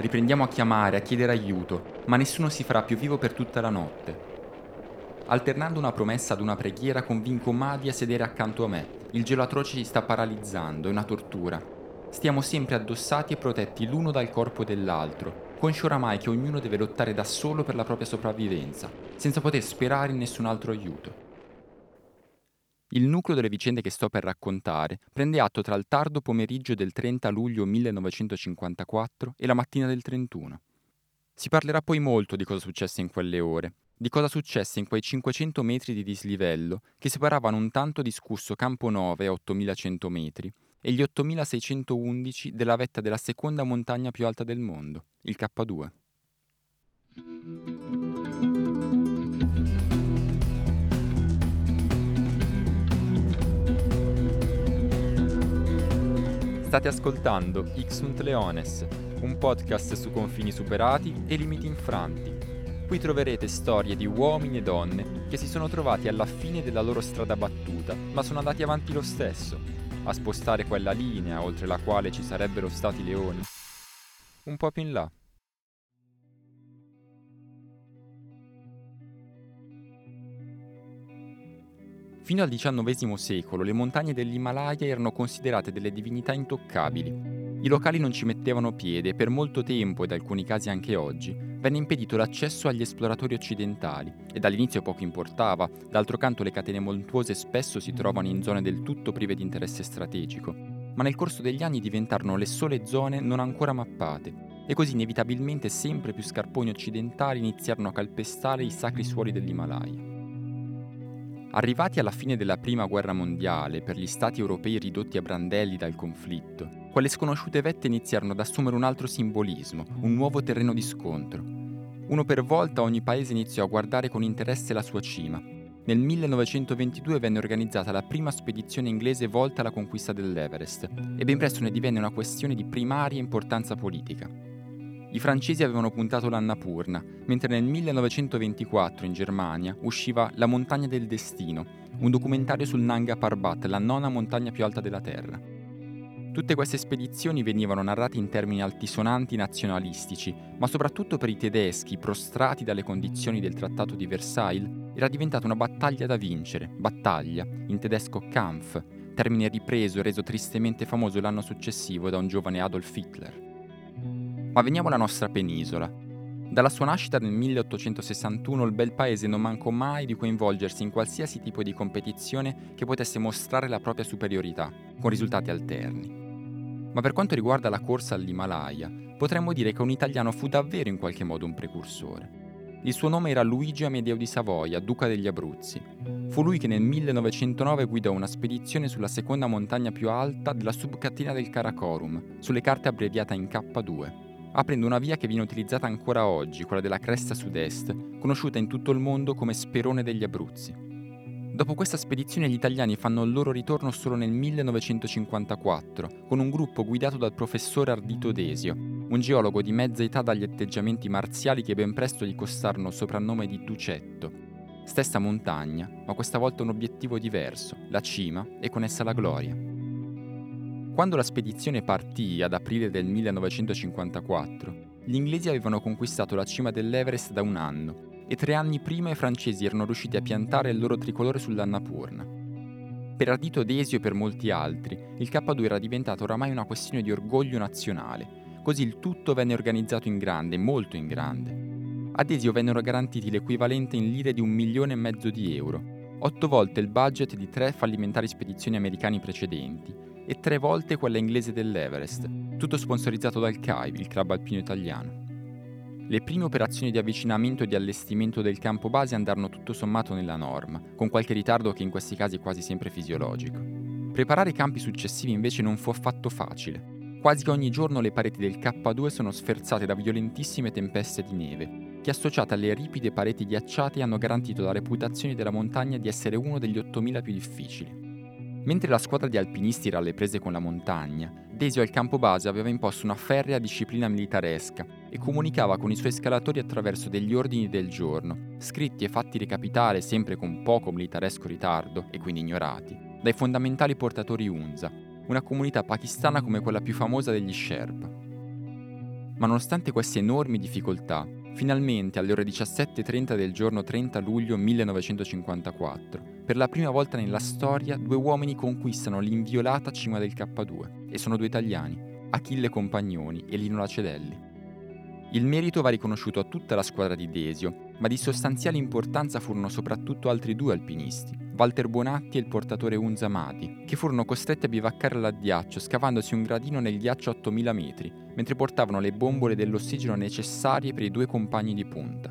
Riprendiamo a chiamare, a chiedere aiuto, ma nessuno si farà più vivo per tutta la notte. Alternando una promessa ad una preghiera, convinco Madi a sedere accanto a me. Il gelo atroce ci sta paralizzando, è una tortura. Stiamo sempre addossati e protetti l'uno dal corpo dell'altro, consci oramai che ognuno deve lottare da solo per la propria sopravvivenza, senza poter sperare in nessun altro aiuto. Il nucleo delle vicende che sto per raccontare prende atto tra il tardo pomeriggio del 30 luglio 1954 e la mattina del 31. Si parlerà poi molto di cosa successe in quelle ore, di cosa successe in quei 500 metri di dislivello che separavano un tanto discusso Campo 9 a 8100 metri e gli 8611 della vetta della seconda montagna più alta del mondo, il K2. State ascoltando Ixunt Leones, un podcast su confini superati e limiti infranti. Qui troverete storie di uomini e donne che si sono trovati alla fine della loro strada battuta, ma sono andati avanti lo stesso, a spostare quella linea oltre la quale ci sarebbero stati leoni. Un po' più in là. Fino al XIX secolo le montagne dell'Himalaya erano considerate delle divinità intoccabili. I locali non ci mettevano piede e per molto tempo, ed in alcuni casi anche oggi, venne impedito l'accesso agli esploratori occidentali e dall'inizio poco importava, d'altro canto le catene montuose spesso si trovano in zone del tutto prive di interesse strategico, ma nel corso degli anni diventarono le sole zone non ancora mappate e così inevitabilmente sempre più scarponi occidentali iniziarono a calpestare i sacri suoli dell'Himalaya. Arrivati alla fine della Prima Guerra Mondiale, per gli stati europei ridotti a brandelli dal conflitto, quelle sconosciute vette iniziarono ad assumere un altro simbolismo, un nuovo terreno di scontro. Uno per volta ogni paese iniziò a guardare con interesse la sua cima. Nel 1922 venne organizzata la prima spedizione inglese volta alla conquista dell'Everest e ben presto ne divenne una questione di primaria importanza politica. I francesi avevano puntato l'Annapurna, mentre nel 1924 in Germania usciva La montagna del destino, un documentario sul Nanga Parbat, la nona montagna più alta della Terra. Tutte queste spedizioni venivano narrate in termini altisonanti nazionalistici, ma soprattutto per i tedeschi, prostrati dalle condizioni del Trattato di Versailles, era diventata una battaglia da vincere, battaglia, in tedesco Kampf, termine ripreso e reso tristemente famoso l'anno successivo da un giovane Adolf Hitler. Ma veniamo alla nostra penisola. Dalla sua nascita nel 1861 il bel paese non mancò mai di coinvolgersi in qualsiasi tipo di competizione che potesse mostrare la propria superiorità, con risultati alterni. Ma per quanto riguarda la corsa all'Himalaya, potremmo dire che un italiano fu davvero in qualche modo un precursore. Il suo nome era Luigi Amedeo di Savoia, duca degli Abruzzi. Fu lui che nel 1909 guidò una spedizione sulla seconda montagna più alta della subcatena del Karakorum, sulle carte abbreviata in K2. Aprendo una via che viene utilizzata ancora oggi, quella della cresta sud-est, conosciuta in tutto il mondo come Sperone degli Abruzzi. Dopo questa spedizione gli italiani fanno il loro ritorno solo nel 1954, con un gruppo guidato dal professore Ardito Desio, un geologo di mezza età dagli atteggiamenti marziali che ben presto gli costarono il soprannome di Ducetto. Stessa montagna, ma questa volta un obiettivo diverso, la cima e con essa la gloria. Quando la spedizione partì ad aprile del 1954, gli inglesi avevano conquistato la cima dell'Everest da un anno e 3 anni prima i francesi erano riusciti a piantare il loro tricolore sull'Annapurna. Per Ardito Desio e per molti altri, il K2 era diventato oramai una questione di orgoglio nazionale, così il tutto venne organizzato in grande, molto in grande. A Desio vennero garantiti l'equivalente in lire di 1,5 milioni di euro, 8 volte il budget di 3 fallimentari spedizioni americane precedenti, e 3 volte quella inglese dell'Everest, tutto sponsorizzato dal CAI, il club alpino italiano. Le prime operazioni di avvicinamento e di allestimento del campo base andarono tutto sommato nella norma, con qualche ritardo che in questi casi è quasi sempre fisiologico. Preparare i campi successivi invece non fu affatto facile. Quasi ogni giorno le pareti del K2 sono sferzate da violentissime tempeste di neve, che associate alle ripide pareti ghiacciate hanno garantito la reputazione della montagna di essere uno degli 8000 più difficili. Mentre la squadra di alpinisti era alle prese con la montagna, Desio al campo base aveva imposto una ferrea disciplina militaresca e comunicava con i suoi scalatori attraverso degli ordini del giorno, scritti e fatti recapitare sempre con poco militaresco ritardo, e quindi ignorati, dai fondamentali portatori Hunza, una comunità pakistana come quella più famosa degli Sherpa. Ma nonostante queste enormi difficoltà, finalmente alle ore 17:30 del giorno 30 luglio 1954, per la prima volta nella storia, 2 uomini conquistano l'inviolata cima del K2 e sono 2 italiani, Achille Compagnoni e Lino Lacedelli. Il merito va riconosciuto a tutta la squadra di Desio, ma di sostanziale importanza furono soprattutto altri 2 alpinisti, Walter Bonatti e il portatore Unza Amati, che furono costretti a bivaccare all'addiaccio scavandosi un gradino nel ghiaccio a 8000 metri, mentre portavano le bombole dell'ossigeno necessarie per i 2 compagni di punta.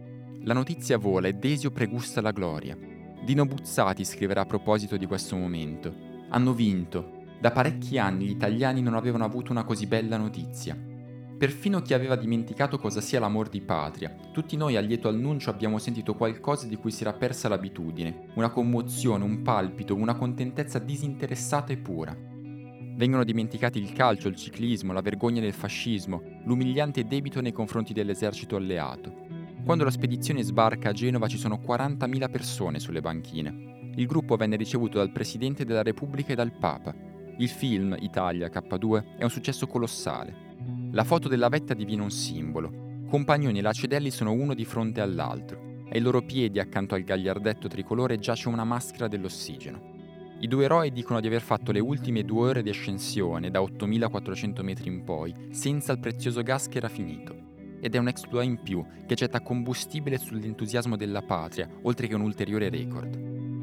La notizia vola e Desio pregusta la gloria. Dino Buzzati scriverà a proposito di questo momento: «Hanno vinto. Da parecchi anni gli italiani non avevano avuto una così bella notizia. Perfino chi aveva dimenticato cosa sia l'amor di patria, tutti noi al lieto annuncio abbiamo sentito qualcosa di cui si era persa l'abitudine, una commozione, un palpito, una contentezza disinteressata e pura. Vengono dimenticati il calcio, il ciclismo, la vergogna del fascismo, l'umiliante debito nei confronti dell'esercito alleato. Quando la spedizione sbarca a Genova ci sono 40.000 persone sulle banchine. Il gruppo venne ricevuto dal Presidente della Repubblica e dal Papa. Il film, Italia, K2, è un successo colossale. La foto della vetta diviene un simbolo. Compagnoni e Lacedelli sono uno di fronte all'altro. Ai loro piedi, accanto al gagliardetto tricolore, giace una maschera dell'ossigeno. I 2 eroi dicono di aver fatto le ultime 2 ore di ascensione, da 8400 metri in poi, senza il prezioso gas che era finito. Ed è un exploit in più, che getta combustibile sull'entusiasmo della patria, oltre che un ulteriore record.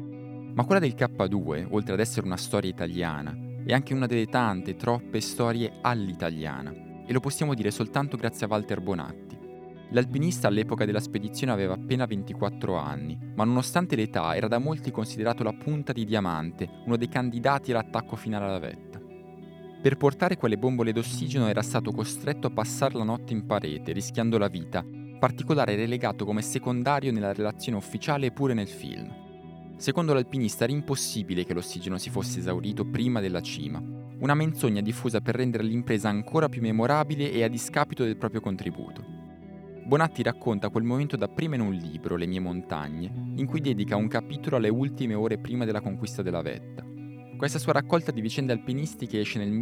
Ma quella del K2, oltre ad essere una storia italiana, è anche una delle tante, troppe storie all'italiana. E lo possiamo dire soltanto grazie a Walter Bonatti. L'alpinista all'epoca della spedizione aveva appena 24 anni, ma nonostante l'età era da molti considerato la punta di diamante, uno dei candidati all'attacco finale alla vetta. Per portare quelle bombole d'ossigeno era stato costretto a passare la notte in parete, rischiando la vita, particolare relegato come secondario nella relazione ufficiale e pure nel film. Secondo l'alpinista era impossibile che l'ossigeno si fosse esaurito prima della cima, una menzogna diffusa per rendere l'impresa ancora più memorabile e a discapito del proprio contributo. Bonatti racconta quel momento dapprima in un libro, Le mie montagne, in cui dedica un capitolo alle ultime ore prima della conquista della vetta. Questa sua raccolta di vicende alpinistiche esce nel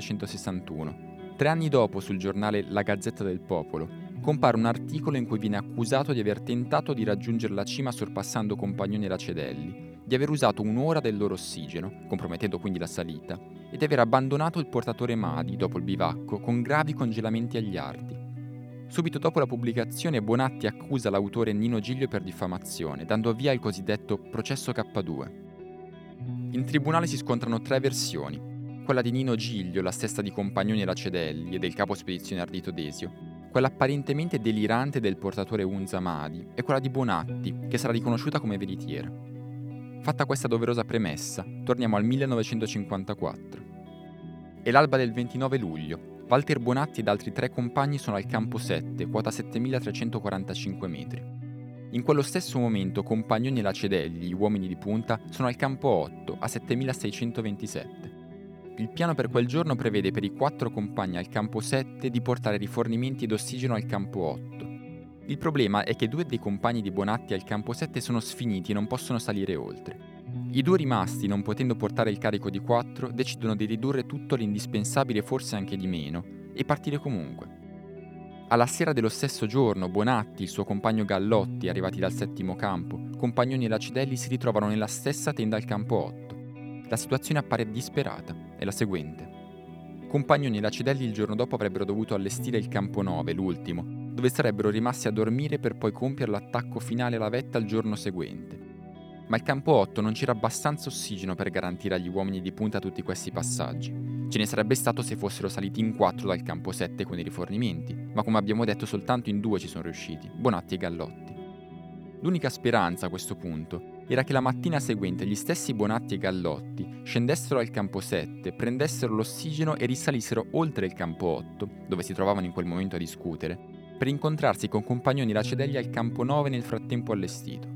1961. 3 anni dopo, sul giornale La Gazzetta del Popolo, compare un articolo in cui viene accusato di aver tentato di raggiungere la cima sorpassando Compagnoni e Lacedelli, di aver usato 1 ora del loro ossigeno, compromettendo quindi la salita, e di aver abbandonato il portatore Madi dopo il bivacco con gravi congelamenti agli arti. Subito dopo la pubblicazione Bonatti accusa l'autore Nino Giglio per diffamazione, dando via al cosiddetto processo K2. In tribunale si scontrano 3 versioni. Quella di Nino Giglio, la stessa di Compagnoni e Lacedelli e del capo spedizione Ardito Desio, quella apparentemente delirante del portatore Unza Amati e quella di Bonatti, che sarà riconosciuta come veritiera. Fatta questa doverosa premessa, torniamo al 1954. È l'alba del 29 luglio. Walter Bonatti ed altri 3 compagni sono al campo 7, quota 7345 metri. In quello stesso momento Compagnoni e Lacedelli, gli uomini di punta, sono al campo 8, a 7627. Il piano per quel giorno prevede per i 4 compagni al campo 7 di portare rifornimenti d'ossigeno al campo 8. Il problema è che 2 dei compagni di Bonatti al campo 7 sono sfiniti e non possono salire oltre. I 2 rimasti, non potendo portare il carico di 4, decidono di ridurre tutto all'indispensabile, forse anche di meno, e partire comunque. Alla sera dello stesso giorno, Bonatti, il suo compagno Gallotti, arrivati dal 7° campo, Compagnoni e Lacedelli si ritrovano nella stessa tenda al campo 8. La situazione appare disperata, è la seguente. Compagnoni e Lacedelli il giorno dopo avrebbero dovuto allestire il campo 9, l'ultimo, dove sarebbero rimasti a dormire per poi compiere l'attacco finale alla vetta il giorno seguente. Ma al campo 8 non c'era abbastanza ossigeno per garantire agli uomini di punta tutti questi passaggi. Ce ne sarebbe stato se fossero saliti in 4 dal campo 7 con i rifornimenti, ma come abbiamo detto soltanto in 2 ci sono riusciti, Bonatti e Gallotti. L'unica speranza a questo punto era che la mattina seguente gli stessi Bonatti e Gallotti scendessero al campo 7, prendessero l'ossigeno e risalissero oltre il campo 8, dove si trovavano in quel momento a discutere, per incontrarsi con Compagnoni Lacedelli al campo 9 nel frattempo allestito.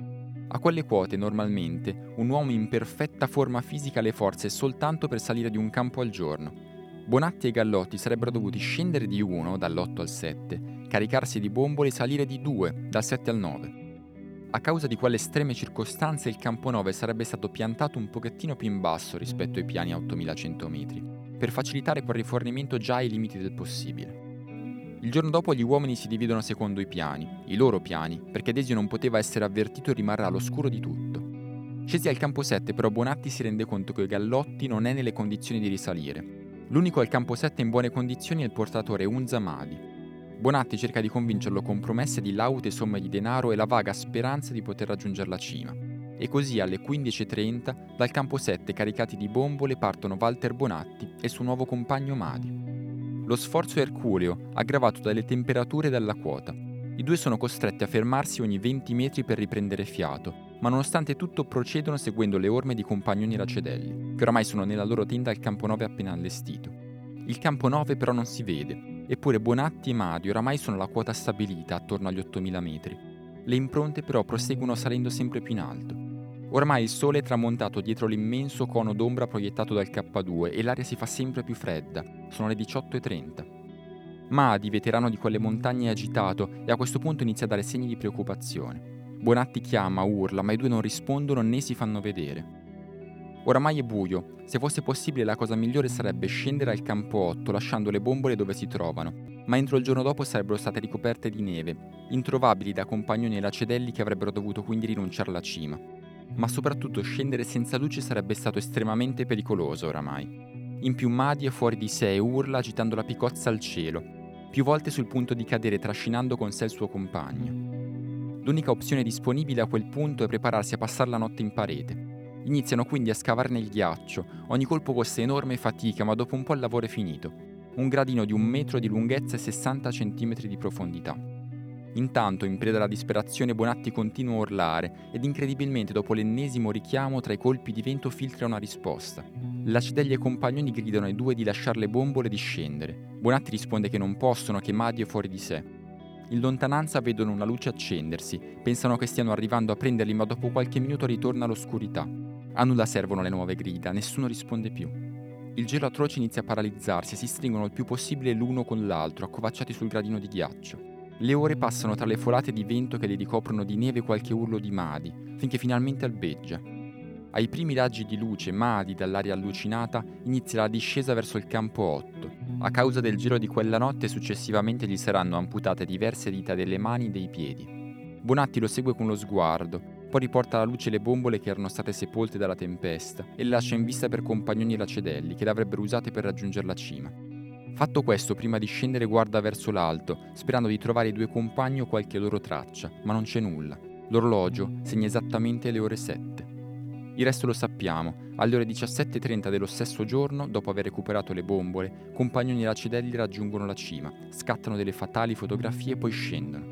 A quelle quote, normalmente, un uomo in perfetta forma fisica ha le forze soltanto per salire di un campo al giorno. Bonatti e Gallotti sarebbero dovuti scendere di 1, dall'8 al 7, caricarsi di bombole e salire di 2, dal 7 al 9. A causa di quelle estreme circostanze il campo 9 sarebbe stato piantato un pochettino più in basso rispetto ai piani a 8100 metri, per facilitare quel rifornimento già ai limiti del possibile. Il giorno dopo gli uomini si dividono secondo i piani, i loro piani, perché Desio non poteva essere avvertito e rimarrà all'oscuro di tutto. Scesi al campo 7, però Bonatti si rende conto che Gallotti non è nelle condizioni di risalire. L'unico al campo 7 in buone condizioni è il portatore Unza Madi. Bonatti cerca di convincerlo con promesse di laute somme di denaro e la vaga speranza di poter raggiungere la cima. E così alle 15:30 dal campo 7 caricati di bombole partono Walter Bonatti e il suo nuovo compagno Madi. Lo sforzo è erculeo, aggravato dalle temperature e dalla quota. I due sono costretti a fermarsi ogni 20 metri per riprendere fiato, ma nonostante tutto procedono seguendo le orme di Compagnoni Racedelli, che oramai sono nella loro tenda al campo 9 appena allestito. Il campo 9 però non si vede, eppure Bonatti e Madi oramai sono alla quota stabilita attorno agli 8.000 metri. Le impronte però proseguono salendo sempre più in alto. Ormai il sole è tramontato dietro l'immenso cono d'ombra proiettato dal K2 e l'aria si fa sempre più fredda. Sono le 18:30. Madi, veterano di quelle montagne, è agitato e a questo punto inizia a dare segni di preoccupazione. Bonatti chiama, urla, ma i due non rispondono né si fanno vedere. Oramai è buio. Se fosse possibile la cosa migliore sarebbe scendere al campo 8 lasciando le bombole dove si trovano, ma entro il giorno dopo sarebbero state ricoperte di neve, introvabili da Compagnoni e Racedelli che avrebbero dovuto quindi rinunciare alla cima. Ma soprattutto scendere senza luce sarebbe stato estremamente pericoloso oramai. In più Madi è fuori di sé e urla agitando la picozza al cielo, più volte sul punto di cadere trascinando con sé il suo compagno. L'unica opzione disponibile a quel punto è prepararsi a passare la notte in parete. Iniziano quindi a scavare nel ghiaccio, ogni colpo costa enorme fatica ma dopo un po' il lavoro è finito. Un gradino di 1 metro di lunghezza e 60 centimetri di profondità. Intanto, in preda alla disperazione, Bonatti continua a urlare ed incredibilmente dopo l'ennesimo richiamo tra i colpi di vento filtra una risposta. Racedelli e Compagnoni gridano ai due di lasciare le bombole e di scendere. Bonatti risponde che non possono, che Madi è fuori di sé. In lontananza vedono una luce accendersi, pensano che stiano arrivando a prenderli ma dopo qualche minuto ritorna l'oscurità. A nulla servono le nuove grida, nessuno risponde più. Il gelo atroce inizia a paralizzarsi e si stringono il più possibile l'uno con l'altro, accovacciati sul gradino di ghiaccio. Le ore passano tra le folate di vento che li ricoprono di neve e qualche urlo di Madi, finché finalmente albeggia. Ai primi raggi di luce, Madi, dall'aria allucinata, inizia la discesa verso il campo 8. A causa del gelo di quella notte successivamente gli saranno amputate diverse dita delle mani e dei piedi. Bonatti lo segue con lo sguardo, poi riporta alla luce le bombole che erano state sepolte dalla tempesta e le lascia in vista per Compagnoni Racedelli che le avrebbero usate per raggiungere la cima. Fatto questo, prima di scendere guarda verso l'alto, sperando di trovare i due compagni o qualche loro traccia, ma non c'è nulla. L'orologio segna esattamente le ore 7. Il resto lo sappiamo. Alle ore 17:30 dello stesso giorno, dopo aver recuperato le bombole, Compagnoni Racedelli raggiungono la cima, scattano delle fatali fotografie e poi scendono.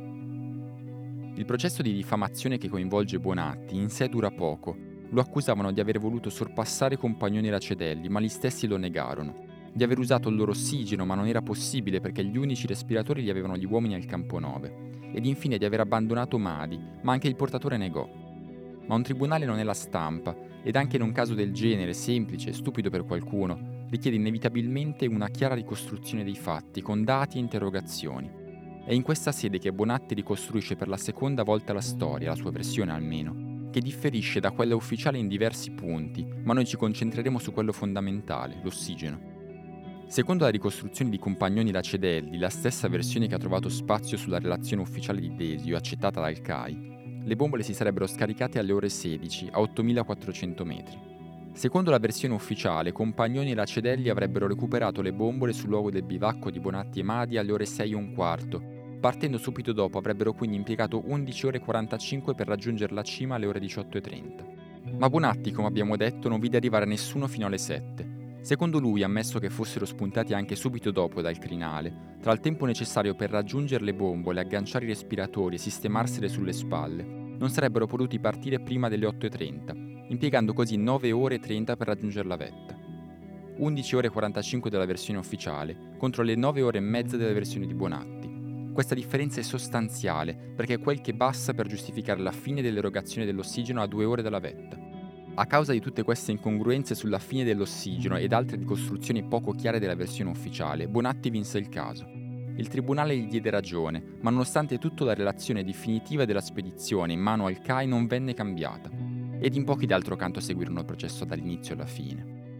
Il processo di diffamazione che coinvolge Bonatti in sé dura poco. Lo accusavano di aver voluto sorpassare Compagnoni Racedelli, ma gli stessi lo negarono. Di aver usato il loro ossigeno, ma non era possibile perché gli unici respiratori li avevano gli uomini al campo 9. Ed infine di aver abbandonato Madi, ma anche il portatore negò. Ma un tribunale non è la stampa, ed anche in un caso del genere, semplice e stupido per qualcuno, richiede inevitabilmente una chiara ricostruzione dei fatti, con dati e interrogazioni. È in questa sede che Bonatti ricostruisce per la seconda volta la storia, la sua versione almeno, che differisce da quella ufficiale in diversi punti, ma noi ci concentreremo su quello fondamentale, l'ossigeno. Secondo la ricostruzione di Compagnoni Racedelli, la stessa versione che ha trovato spazio sulla relazione ufficiale di Desio accettata dal CAI, le bombole si sarebbero scaricate alle ore 16 a 8.400 metri. Secondo la versione ufficiale, Compagnoni e Racedelli avrebbero recuperato le bombole sul luogo del bivacco di Bonatti e Madi alle ore 6:15. Partendo subito dopo avrebbero quindi impiegato 11 ore e 45 per raggiungere la cima alle ore 18:30. Ma Bonatti, come abbiamo detto, non vide arrivare nessuno fino alle 7. Secondo lui, ammesso che fossero spuntati anche subito dopo dal crinale, tra il tempo necessario per raggiungere le bombole, agganciare i respiratori e sistemarsele sulle spalle, non sarebbero potuti partire prima delle 8:30, impiegando così 9 ore e 30 per raggiungere la vetta. 11 ore e 45 della versione ufficiale contro le 9 ore e mezza della versione di Bonatti. Questa differenza è sostanziale perché è quel che basta per giustificare la fine dell'erogazione dell'ossigeno a 2 ore dalla vetta. A causa di tutte queste incongruenze sulla fine dell'ossigeno ed altre ricostruzioni poco chiare della versione ufficiale, Bonatti vinse il caso. Il tribunale gli diede ragione, ma nonostante tutto la relazione definitiva della spedizione in mano al CAI non venne cambiata. Ed in pochi d'altro canto seguirono il processo dall'inizio alla fine.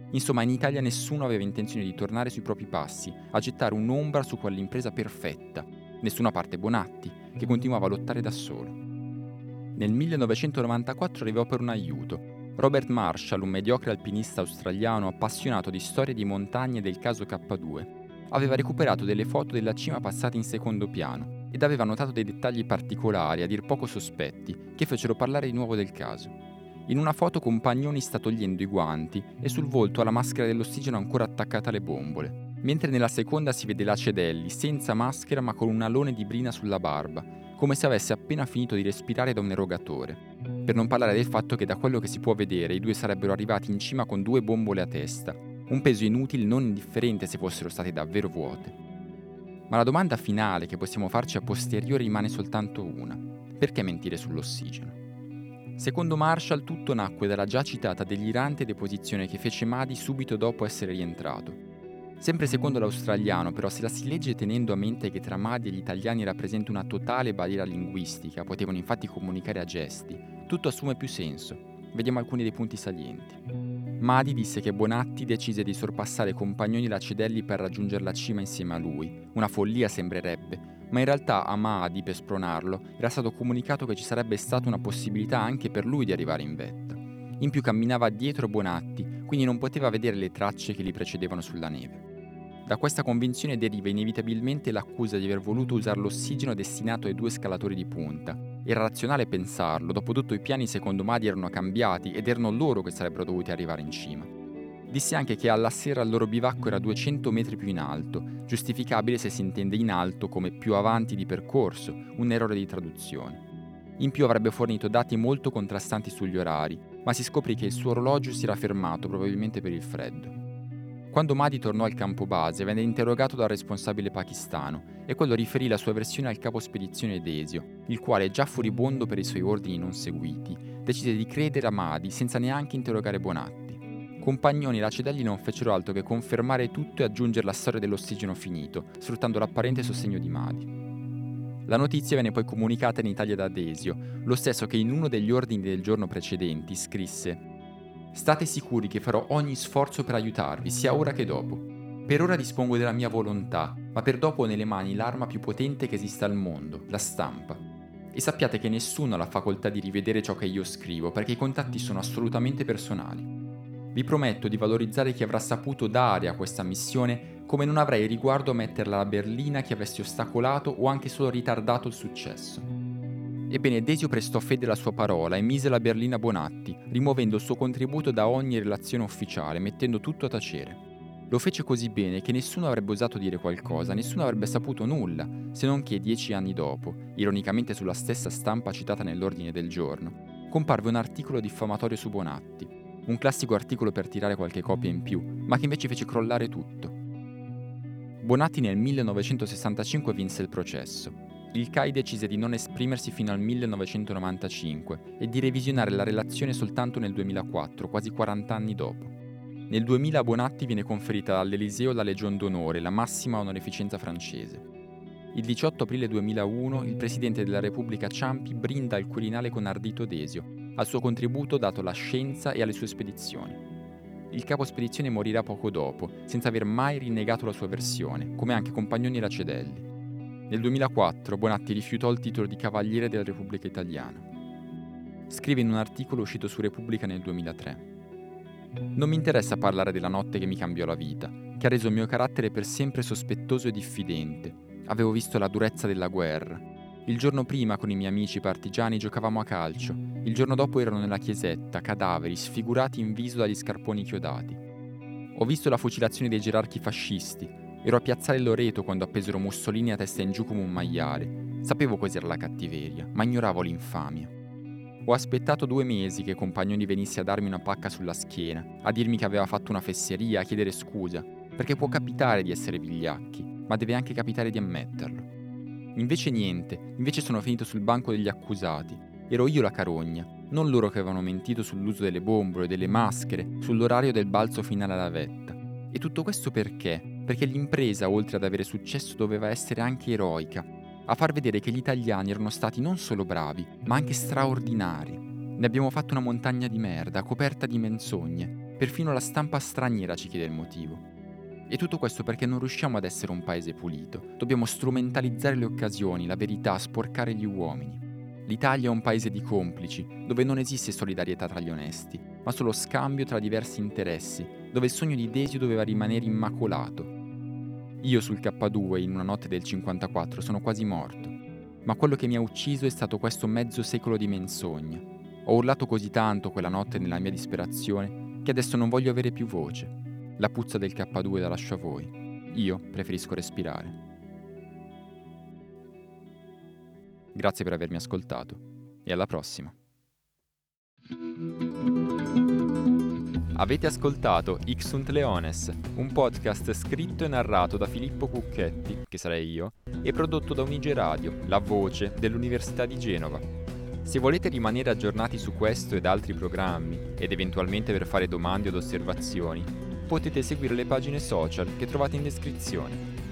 Insomma, in Italia nessuno aveva intenzione di tornare sui propri passi, a gettare un'ombra su quell'impresa perfetta. Nessuno a parte Bonatti, che continuava a lottare da solo. Nel 1994 arrivò per un aiuto. Robert Marshall, un mediocre alpinista australiano appassionato di storie di montagne del caso K2, aveva recuperato delle foto della cima passate in secondo piano ed aveva notato dei dettagli particolari, a dir poco sospetti, che fecero parlare di nuovo del caso. In una foto Compagnoni sta togliendo i guanti e sul volto ha la maschera dell'ossigeno ancora attaccata alle bombole, mentre nella seconda si vede Lacedelli senza maschera ma con un alone di brina sulla barba, come se avesse appena finito di respirare da un erogatore. Per non parlare del fatto che da quello che si può vedere i due sarebbero arrivati in cima con 2 bombole a testa, un peso inutile non indifferente se fossero state davvero vuote. Ma la domanda finale che possiamo farci a posteriori rimane soltanto una: perché mentire sull'ossigeno? Secondo Marshall tutto nacque dalla già citata delirante deposizione che fece Madi subito dopo essere rientrato. Sempre secondo l'australiano, però, se la si legge tenendo a mente che tra Madi e gli italiani era presente una totale barriera linguistica, potevano infatti comunicare a gesti, tutto assume più senso. Vediamo alcuni dei punti salienti. Madi disse che Bonatti decise di sorpassare Compagnoni e Lacedelli per raggiungere la cima insieme a lui. Una follia sembrerebbe, ma in realtà a Madi, per spronarlo, era stato comunicato che ci sarebbe stata una possibilità anche per lui di arrivare in vetta. In più camminava dietro Bonatti, quindi non poteva vedere le tracce che li precedevano sulla neve. Da questa convinzione deriva inevitabilmente l'accusa di aver voluto usare l'ossigeno destinato ai 2 scalatori di punta. Era razionale pensarlo, dopotutto i piani secondo Madi erano cambiati ed erano loro che sarebbero dovuti arrivare in cima. Disse anche che alla sera il loro bivacco era 200 metri più in alto, giustificabile se si intende in alto come più avanti di percorso, un errore di traduzione. In più avrebbe fornito dati molto contrastanti sugli orari, ma si scoprì che il suo orologio si era fermato probabilmente per il freddo. Quando Madi tornò al campo base venne interrogato dal responsabile pakistano e quello riferì la sua versione al capo spedizione Desio, il quale, già furibondo per i suoi ordini non seguiti, decise di credere a Madi senza neanche interrogare Bonatti. Compagnoni e Lacedelli non fecero altro che confermare tutto e aggiungere la storia dell'ossigeno finito, sfruttando l'apparente sostegno di Madi. La notizia venne poi comunicata in Italia da Desio, lo stesso che in uno degli ordini del giorno precedenti scrisse: «State sicuri che farò ogni sforzo per aiutarvi, sia ora che dopo. Per ora dispongo della mia volontà, ma per dopo ho nelle mani l'arma più potente che esista al mondo, la stampa. E sappiate che nessuno ha la facoltà di rivedere ciò che io scrivo, perché i contatti sono assolutamente personali. Vi prometto di valorizzare chi avrà saputo dare a questa missione come non avrei riguardo a metterla alla berlina che avessi ostacolato o anche solo ritardato il successo». Ebbene, Desio prestò fede alla sua parola e mise la berlina a Bonatti, rimuovendo il suo contributo da ogni relazione ufficiale, mettendo tutto a tacere. Lo fece così bene che nessuno avrebbe osato dire qualcosa, nessuno avrebbe saputo nulla, se non che 10 anni dopo, ironicamente sulla stessa stampa citata nell'ordine del giorno, comparve un articolo diffamatorio su Bonatti, un classico articolo per tirare qualche copia in più, ma che invece fece crollare tutto. Bonatti nel 1965 vinse il processo. Il CAI decise di non esprimersi fino al 1995 e di revisionare la relazione soltanto nel 2004, quasi 40 anni dopo. Nel 2000 a Bonatti viene conferita dall'Eliseo la Legion d'Onore, la massima onorificenza francese. Il 18 aprile 2001 il Presidente della Repubblica Ciampi brinda al Quirinale con ardito Desio, al suo contributo dato alla scienza e alle sue spedizioni. Il capo spedizione morirà poco dopo, senza aver mai rinnegato la sua versione, come anche Compagnoni e Lacedelli. Nel 2004 Bonatti rifiutò il titolo di Cavaliere della Repubblica Italiana. Scrive in un articolo uscito su Repubblica nel 2003: «Non mi interessa parlare della notte che mi cambiò la vita, che ha reso il mio carattere per sempre sospettoso e diffidente. Avevo visto la durezza della guerra. Il giorno prima con i miei amici partigiani giocavamo a calcio, il giorno dopo erano nella chiesetta, cadaveri, sfigurati in viso dagli scarponi chiodati. Ho visto la fucilazione dei gerarchi fascisti. Ero a Piazzale Loreto quando appesero Mussolini a testa in giù come un maiale. Sapevo cos'era la cattiveria, ma ignoravo l'infamia. Ho aspettato 2 mesi che Compagnoni venisse a darmi una pacca sulla schiena, a dirmi che aveva fatto una fesseria, a chiedere scusa, perché può capitare di essere vigliacchi, ma deve anche capitare di ammetterlo. Invece niente, invece sono finito sul banco degli accusati. Ero io la carogna, non loro che avevano mentito sull'uso delle bombole, delle maschere, sull'orario del balzo finale alla vetta. E tutto questo perché? Perché l'impresa, oltre ad avere successo, doveva essere anche eroica, a far vedere che gli italiani erano stati non solo bravi, ma anche straordinari. Ne abbiamo fatto una montagna di merda, coperta di menzogne, Perfino la stampa straniera ci chiede il motivo. E tutto questo perché non riusciamo ad essere un paese pulito. Dobbiamo strumentalizzare le occasioni, la verità, sporcare gli uomini. L'Italia è un paese di complici, dove non esiste solidarietà tra gli onesti, ma solo scambio tra diversi interessi, dove il sogno di Desio doveva rimanere immacolato. Io sul K2 in una notte del 54 sono quasi morto, ma quello che mi ha ucciso è stato questo mezzo secolo di menzogna. Ho urlato così tanto quella notte nella mia disperazione che adesso non voglio avere più voce. La puzza del K2 la lascio a voi. Io preferisco respirare. Grazie per avermi ascoltato e alla prossima. Avete ascoltato Ixunt Leones, un podcast scritto e narrato da Filippo Cucchetti, che sarei io, e prodotto da Unige Radio, la voce dell'Università di Genova. Se volete rimanere aggiornati su questo ed altri programmi, ed eventualmente per fare domande od osservazioni, potete seguire le pagine social che trovate in descrizione.